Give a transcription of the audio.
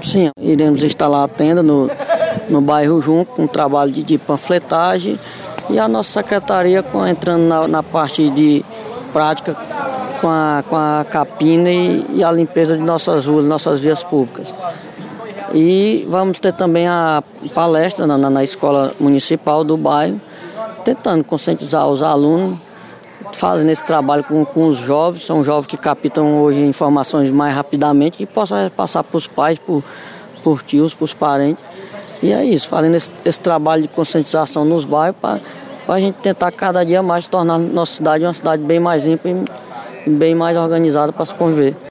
Sim, iremos instalar a tenda no bairro Junco, com um trabalho de panfletagem, e a nossa secretaria entrando na parte de prática com a capina e a limpeza de nossas ruas, nossas vias públicas. E vamos ter também a palestra na escola municipal do bairro, tentando conscientizar os alunos, fazendo esse trabalho com os jovens. São jovens que captam hoje informações mais rapidamente e possam passar para os pais, por tios, para os parentes. E é isso, fazendo esse trabalho de conscientização nos bairros para a gente tentar cada dia mais tornar nossa cidade uma cidade bem mais limpa e bem mais organizada para se conviver.